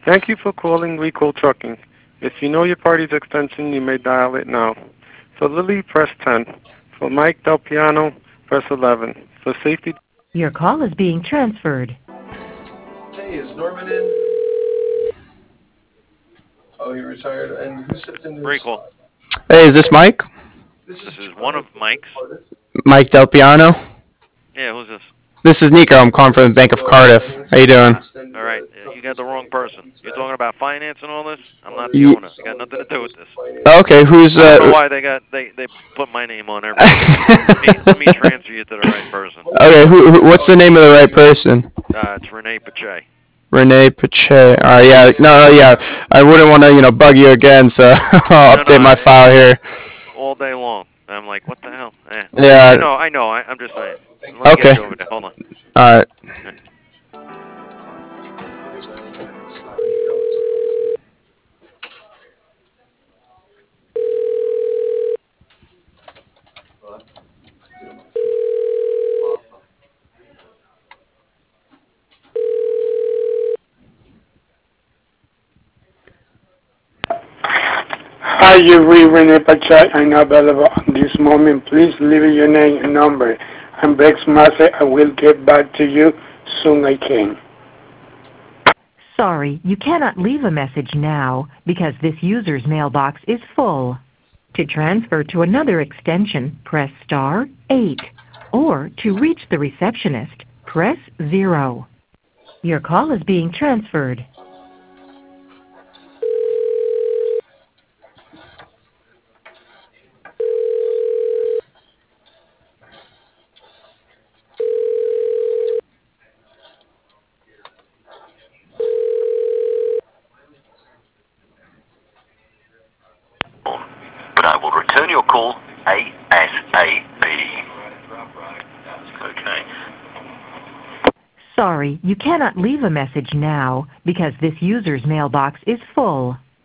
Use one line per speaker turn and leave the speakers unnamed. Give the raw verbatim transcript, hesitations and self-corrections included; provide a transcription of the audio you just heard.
Thank you for calling Recall Trucking. If you know your party's extension, you may dial it now. For Lily, press ten. For Mike Del Piano, press eleven. For safety...
Your call is being transferred.
Hey, is Norman in? Oh, he retired. And who sits in his
Recall.
spot?
Hey, is this Mike?
This
This
is
is one
Charlie.
of Mike's.
Mike Del Piano?
Yeah, who's this?
This is Nico. I'm calling from the Bank of Cardiff. How you doing?
Uh, all right, uh, you got the wrong person. You're talking about finance and all this. I'm not the
Ye-
owner. I got nothing to do with this.
Okay, who's
I don't know
uh?
why they got they they put my name on everything. let me let me transfer you to the right person.
Okay, who, who? What's the name of the right person?
Uh, it's Renee Pache.
Renee Pache. All right, yeah, no, no, yeah. I wouldn't want to, you know, bug you again, so I'll
No,
update
no,
my file here.
all day long. I'm like, what the hell? Eh. I
Yeah.
know, I know. I, I'm just saying. Let me get
Okay.
you over there. Hold on.
All right.
Hi, you read Rene Pachat. I'm available at this moment. Please leave your name and number. I'm Bex Master. I will get back to you soon I can.
Sorry, you cannot leave a message now because this user's mailbox is full. To transfer to another extension, press star eight. Or to reach the receptionist, press zero. Your call is being transferred.
But I will return your call ASAP. Okay.
Sorry, you cannot leave a message now because this user's mailbox is full.